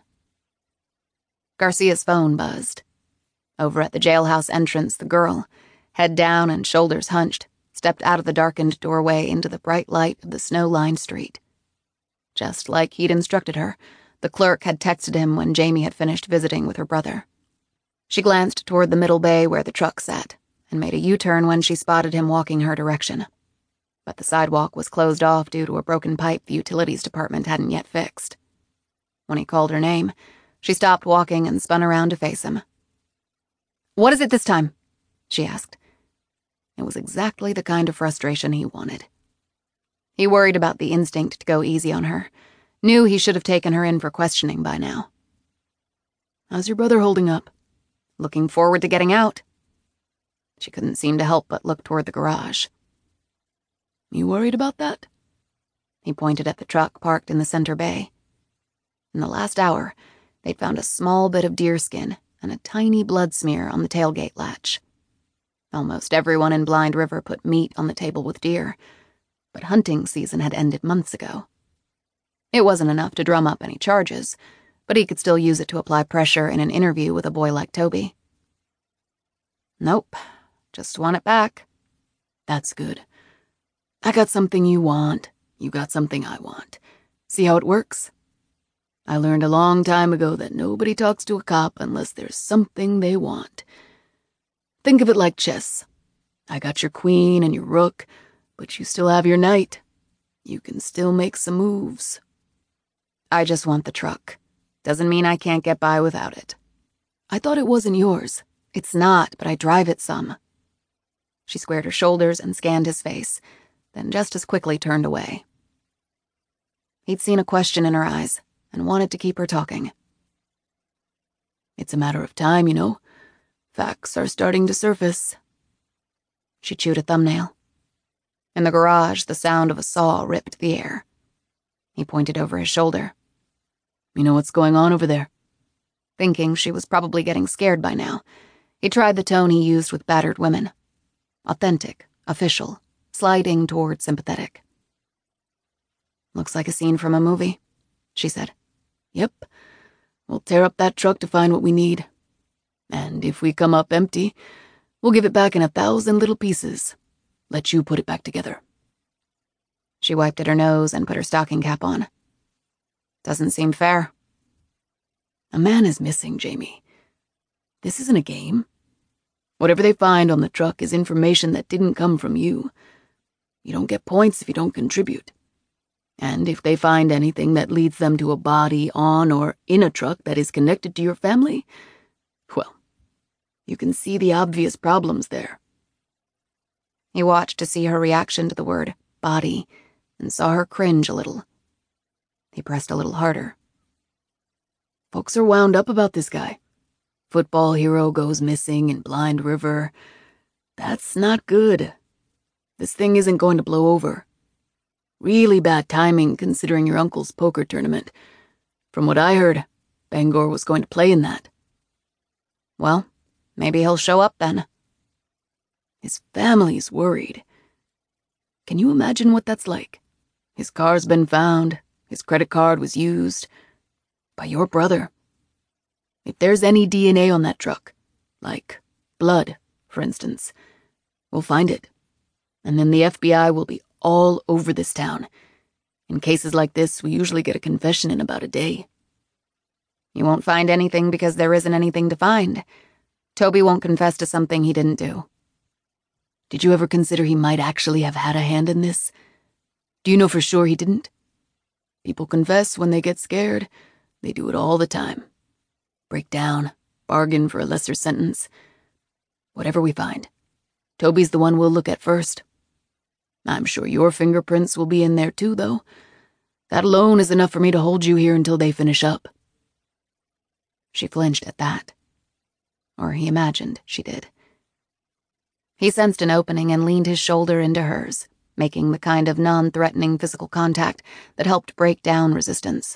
Garcia's phone buzzed. Over at the jailhouse entrance, the girl, head down and shoulders hunched, stepped out of the darkened doorway into the bright light of the snow-lined street. Just like he'd instructed her, the clerk had texted him when Jamie had finished visiting with her brother. She glanced toward the middle bay where the truck sat, and made a U-turn when she spotted him walking her direction. But the sidewalk was closed off due to a broken pipe the utilities department hadn't yet fixed. When he called her name, she stopped walking and spun around to face him. "What is it this time?" she asked. It was exactly the kind of frustration he wanted. He worried about the instinct to go easy on her, knew he should have taken her in for questioning by now. "How's your brother holding up?" "Looking forward to getting out." She couldn't seem to help but look toward the garage. "You worried about that?" He pointed at the truck parked in the center bay. In the last hour, they'd found a small bit of deerskin and a tiny blood smear on the tailgate latch. Almost everyone in Blind River put meat on the table with deer, but hunting season had ended months ago. It wasn't enough to drum up any charges, but he could still use it to apply pressure in an interview with a boy like Toby. "Nope, just want it back." "That's good. I got something you want, you got something I want. See how it works? I learned a long time ago that nobody talks to a cop unless there's something they want. Think of it like chess. I got your queen and your rook, but you still have your knight. You can still make some moves." "I just want the truck. Doesn't mean I can't get by without it." "I thought it wasn't yours." "It's not, but I drive it some." She squared her shoulders and scanned his face, then just as quickly turned away. He'd seen a question in her eyes and wanted to keep her talking. "It's a matter of time, you know. Facts are starting to surface." She chewed a thumbnail. In the garage, the sound of a saw ripped the air. He pointed over his shoulder. You know what's going on over there? Thinking she was probably getting scared by now, he tried the tone he used with battered women. Authentic, official, sliding toward sympathetic. Looks like a scene from a movie, she said. Yep. We'll tear up that truck to find what we need. And if we come up empty, we'll give it back in 1,000 little pieces. Let you put it back together. She wiped at her nose and put her stocking cap on. Doesn't seem fair. A man is missing, Jamie. This isn't a game. Whatever they find on the truck is information that didn't come from you. You don't get points if you don't contribute. And if they find anything that leads them to a body on or in a truck that is connected to your family, well, you can see the obvious problems there. He watched to see her reaction to the word body and saw her cringe a little. He pressed a little harder. Folks are wound up about this guy. Football hero goes missing in Blind River. That's not good. This thing isn't going to blow over. Really bad timing considering your uncle's poker tournament. From what I heard, Bangor was going to play in that. Well, maybe he'll show up then. His family's worried. Can you imagine what that's like? His car's been found, his credit card was used by your brother. If there's any DNA on that truck, like blood, for instance, we'll find it. And then the FBI will be all over this town. In cases like this, we usually get a confession in about a day. You won't find anything because there isn't anything to find. Toby won't confess to something he didn't do. Did you ever consider he might actually have had a hand in this? Do you know for sure he didn't? People confess when they get scared. They do it all the time. Break down, bargain for a lesser sentence. Whatever we find, Toby's the one we'll look at first. I'm sure your fingerprints will be in there too, though. That alone is enough for me to hold you here until they finish up. She flinched at that. Or he imagined she did. He sensed an opening and leaned his shoulder into hers, making the kind of non-threatening physical contact that helped break down resistance.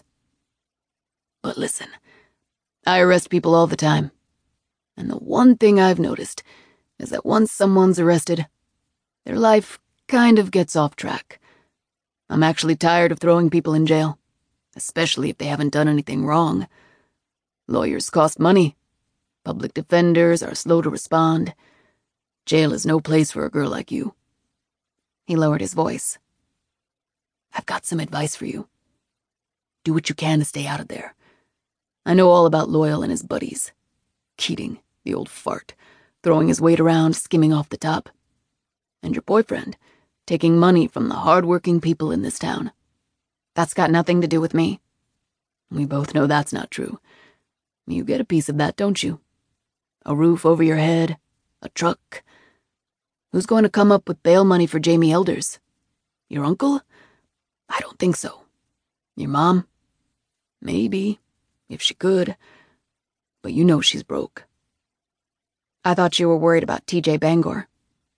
But listen, I arrest people all the time. And the one thing I've noticed is that once someone's arrested, their life kind of gets off track. I'm actually tired of throwing people in jail, especially if they haven't done anything wrong. Lawyers cost money. Public defenders are slow to respond. Jail is no place for a girl like you. He lowered his voice. I've got some advice for you. Do what you can to stay out of there. I know all about Loyal and his buddies. Keating, the old fart, throwing his weight around, skimming off the top. And your boyfriend, taking money from the hard-working people in this town. That's got nothing to do with me. We both know that's not true. You get a piece of that, don't you? A roof over your head, a truck. Who's going to come up with bail money for Jamie Elders? Your uncle? I don't think so. Your mom? Maybe, if she could. But you know she's broke. I thought you were worried about TJ Bangor.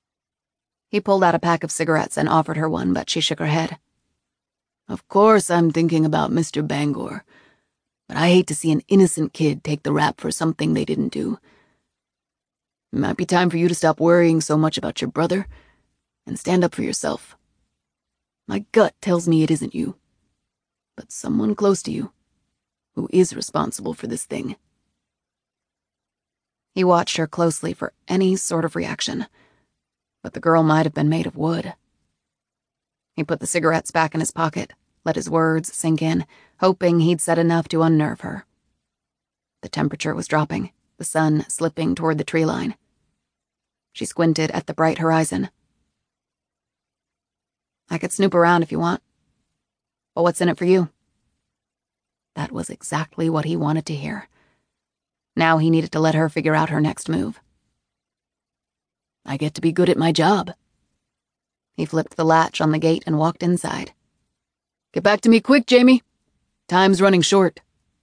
He pulled out a pack of cigarettes and offered her one, but she shook her head. Of course I'm thinking about Mr. Bangor, but I hate to see an innocent kid take the rap for something they didn't do. It might be time for you to stop worrying so much about your brother and stand up for yourself. My gut tells me it isn't you, but someone close to you who is responsible for this thing. He watched her closely for any sort of reaction, but the girl might have been made of wood. He put the cigarettes back in his pocket, let his words sink in, hoping he'd said enough to unnerve her. The temperature was dropping, the sun slipping toward the tree line. She squinted at the bright horizon. I could snoop around if you want. But what's in it for you? That was exactly what he wanted to hear. Now he needed to let her figure out her next move. I get to be good at my job. He flipped the latch on the gate and walked inside. Get back to me quick, Jamie. Time's running short.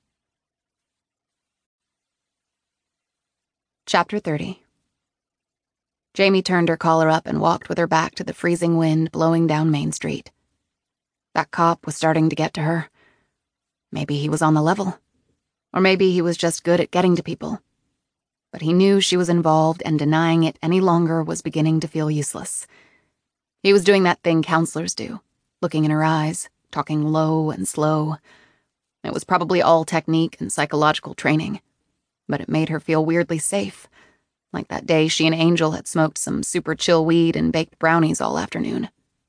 Chapter 30. Jamie turned her collar up and walked with her back to the freezing wind blowing down Main Street. That cop was starting to get to her. Maybe he was on the level. Or maybe he was just good at getting to people. But he knew she was involved, and denying it any longer was beginning to feel useless. He was doing that thing counselors do, looking in her eyes, talking low and slow. It was probably all technique and psychological training, but it made her feel weirdly safe, like that day she and Angel had smoked some super chill weed and baked brownies all afternoon.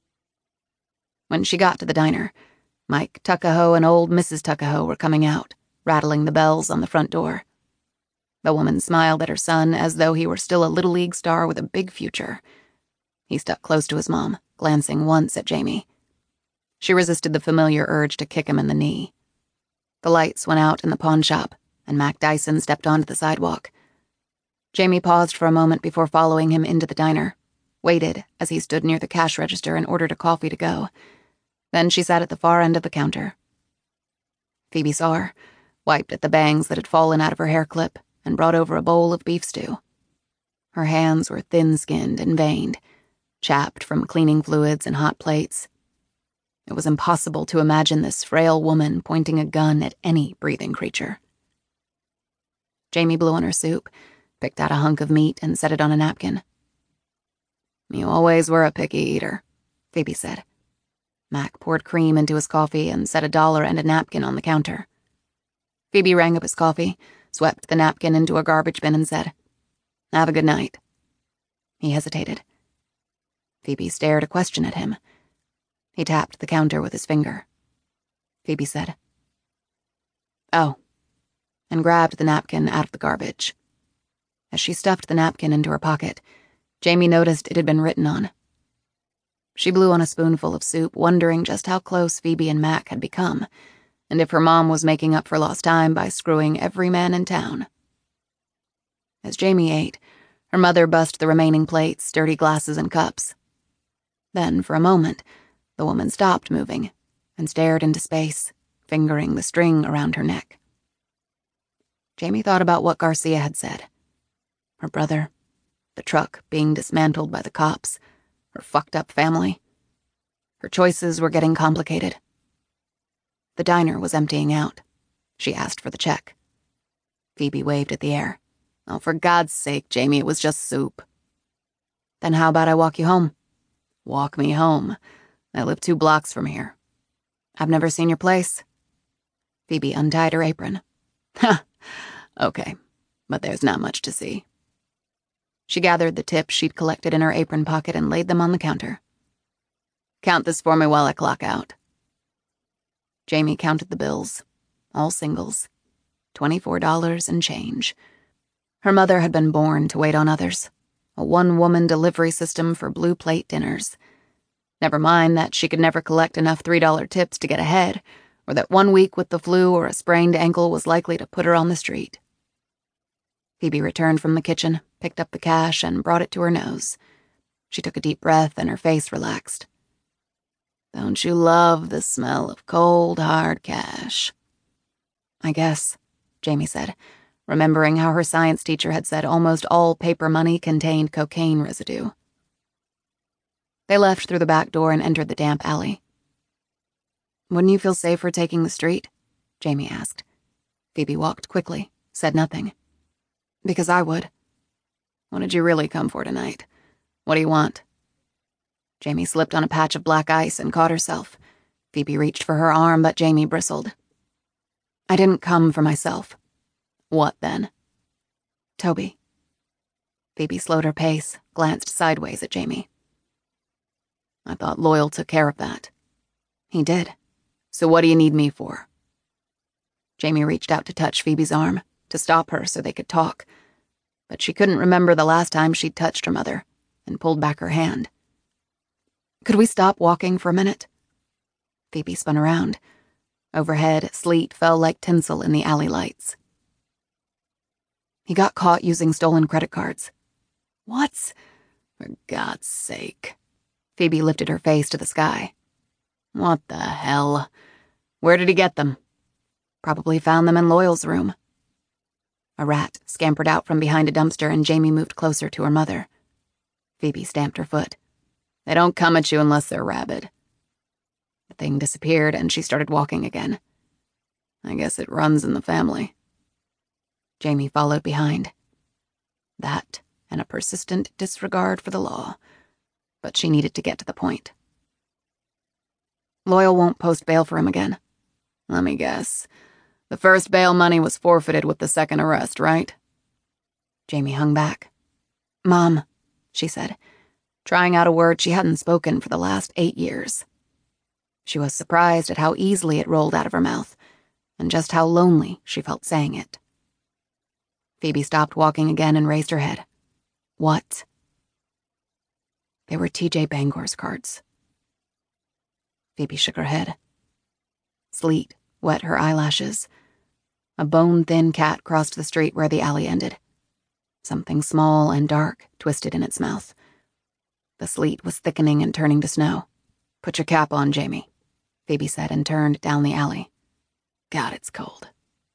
When she got to the diner, Mike Tuckahoe and old Mrs. Tuckahoe were coming out, rattling the bells on the front door. The woman smiled at her son as though he were still a Little League star with a big future. He stuck close to his mom, glancing once at Jamie. She resisted the familiar urge to kick him in the knee. The lights went out in the pawn shop, and Mac Dyson stepped onto the sidewalk. Jamie paused for a moment before following him into the diner, waited as he stood near the cash register and ordered a coffee to go. Then she sat at the far end of the counter. Phoebe saw her, wiped at the bangs that had fallen out of her hair clip, and brought over a bowl of beef stew. Her hands were thin-skinned and veined, chapped from cleaning fluids and hot plates. It was impossible to imagine this frail woman pointing a gun at any breathing creature. Jamie blew on her soup, picked out a hunk of meat, and set it on a napkin. "You always were a picky eater," Phoebe said. Mac poured cream into his coffee and set $1 and a napkin on the counter. Phoebe rang up his coffee, swept the napkin into a garbage bin, and said, "Have a good night." He hesitated. Phoebe stared a question at him. He tapped the counter with his finger. Phoebe said, "Oh," and grabbed the napkin out of the garbage. As she stuffed the napkin into her pocket, Jamie noticed it had been written on. She blew on a spoonful of soup, wondering just how close Phoebe and Mac had become, and if her mom was making up for lost time by screwing every man in town. As Jamie ate, her mother bussed the remaining plates, dirty glasses, and cups. Then, for a moment, the woman stopped moving and stared into space, fingering the string around her neck. Jamie thought about what Garcia had said. Her brother, the truck being dismantled by the cops, her fucked-up family. Her choices were getting complicated. The diner was emptying out. She asked for the check. Phoebe waved at the air. "Oh, for God's sake, Jamie, it was just soup." "Then how about I walk you home?" "Walk me home? I live 2 blocks from here." "I've never seen your place." Phoebe untied her apron. "Ha, okay, but there's not much to see." She gathered the tips she'd collected in her apron pocket and laid them on the counter. "Count this for me while I clock out." Jamie counted the bills, all singles, $24 and change. Her mother had been born to wait on others, a one-woman delivery system for blue plate dinners. Never mind that she could never collect enough $3 tips to get ahead, or that 1 week with the flu or a sprained ankle was likely to put her on the street. Phoebe returned from the kitchen, picked up the cash, and brought it to her nose. She took a deep breath and her face relaxed. "Don't you love the smell of cold, hard cash?" "I guess," Jamie said, remembering how her science teacher had said almost all paper money contained cocaine residue. They left through the back door and entered the damp alley. "Wouldn't you feel safer taking the street?" Jamie asked. Phoebe walked quickly, said nothing. "Because I would." "What did you really come for tonight? What do you want?" Jamie slipped on a patch of black ice and caught herself. Phoebe reached for her arm, but Jamie bristled. "I didn't come for myself." "What then?" "Toby." Phoebe slowed her pace, glanced sideways at Jamie. "I thought Loyal took care of that." "He did. So what do you need me for?" Jamie reached out to touch Phoebe's arm, to stop her so they could talk. But she couldn't remember the last time she'd touched her mother, and pulled back her hand. "Could we stop walking for a minute?" Phoebe spun around. Overhead, sleet fell like tinsel in the alley lights. "He got caught using stolen credit cards." "What? For God's sake." Phoebe lifted her face to the sky. "What the hell? Where did he get them?" "Probably found them in Loyal's room." A rat scampered out from behind a dumpster and Jamie moved closer to her mother. Phoebe stamped her foot. "They don't come at you unless they're rabid." The thing disappeared and she started walking again. I guess it runs in the family. Jamie followed behind. That and a persistent disregard for the law. But she needed to get to the point. Loyal won't post bail for him again. Let me guess. The first bail money was forfeited with the second arrest, right? Jamie hung back. Mom, she said, trying out a word she hadn't spoken for the last 8 years. She was surprised at how easily it rolled out of her mouth, and just how lonely she felt saying it. Phoebe stopped walking again and raised her head. What? They were TJ Bangor's cards. Phoebe shook her head. Sleet wet her eyelashes. A bone-thin cat crossed the street where the alley ended. Something small and dark twisted in its mouth. The sleet was thickening and turning to snow. Put your cap on, Jamie, Phoebe said and turned down the alley. God, it's cold.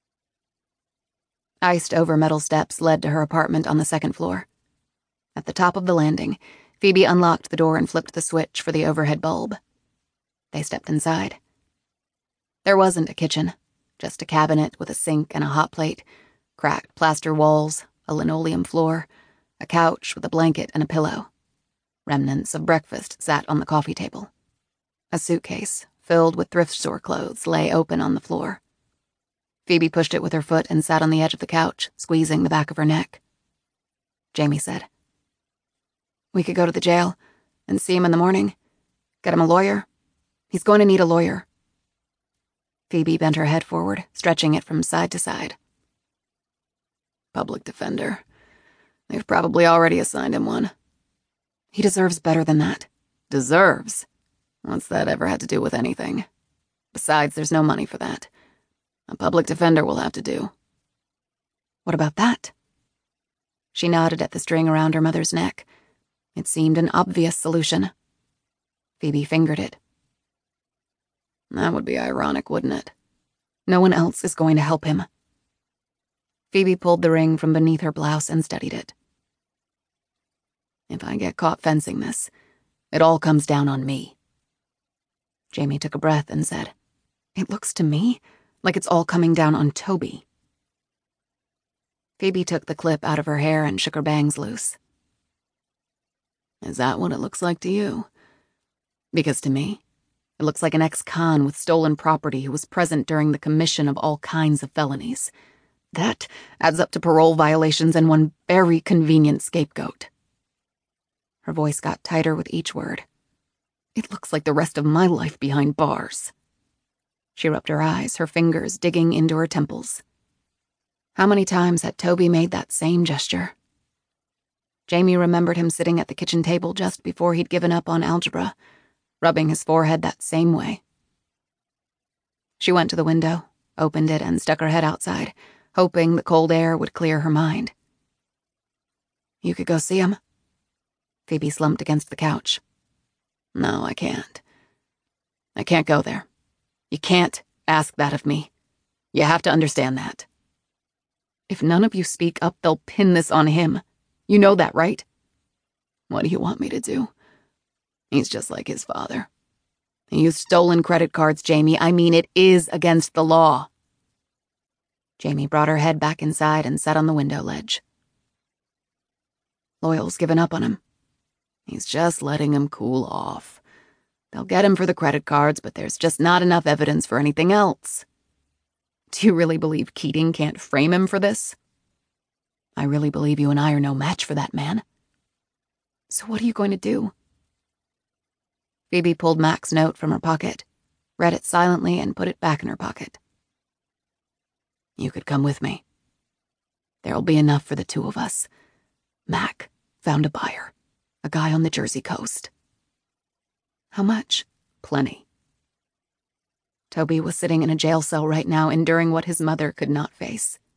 Iced over metal steps led to her apartment on the second floor. At the top of the landing, Phoebe unlocked the door and flipped the switch for the overhead bulb. They stepped inside. There wasn't a kitchen, just a cabinet with a sink and a hot plate, cracked plaster walls, a linoleum floor, a couch with a blanket and a pillow. Remnants of breakfast sat on the coffee table. A suitcase, filled with thrift store clothes, lay open on the floor. Phoebe pushed it with her foot and sat on the edge of the couch, squeezing the back of her neck. Jamie said, "We could go to the jail and see him in the morning. Get him a lawyer. He's going to need a lawyer." Phoebe bent her head forward, stretching it from side to side. Public defender. They've probably already assigned him one. He deserves better than that. Deserves? What's that ever had to do with anything? Besides, there's no money for that. A public defender will have to do. What about that? She nodded at the string around her mother's neck. It seemed an obvious solution. Phoebe fingered it. That would be ironic, wouldn't it? No one else is going to help him. Phoebe pulled the ring from beneath her blouse and studied it. If I get caught fencing this, it all comes down on me. Jamie took a breath and said, "It looks to me like it's all coming down on Toby." Phoebe took the clip out of her hair and shook her bangs loose. Is that what it looks like to you? Because to me, it looks like an ex-con with stolen property who was present during the commission of all kinds of felonies. That adds up to parole violations and one very convenient scapegoat. Her voice got tighter with each word. It looks like the rest of my life behind bars. She rubbed her eyes, her fingers digging into her temples. How many times had Toby made that same gesture? Jamie remembered him sitting at the kitchen table just before he'd given up on algebra, rubbing his forehead that same way. She went to the window, opened it, and stuck her head outside, hoping the cold air would clear her mind. "You could go see him?" Phoebe slumped against the couch. "No, I can't. I can't go there. You can't ask that of me. You have to understand that." "If none of you speak up, they'll pin this on him. You know that, right?" "What do you want me to do? He's just like his father. He used stolen credit cards, Jamie. I mean, it is against the law." Jamie brought her head back inside and sat on the window ledge. "Loyal's given up on him. He's just letting him cool off. They'll get him for the credit cards, but there's just not enough evidence for anything else." "Do you really believe Keating can't frame him for this?" "I really believe you and I are no match for that man." "So what are you going to do?" Phoebe pulled Mac's note from her pocket, read it silently, and put it back in her pocket. "You could come with me. There'll be enough for the two of us. Mac found a buyer, a guy on the Jersey coast." "How much?" "Plenty." Toby was sitting in a jail cell right now, enduring what his mother could not face.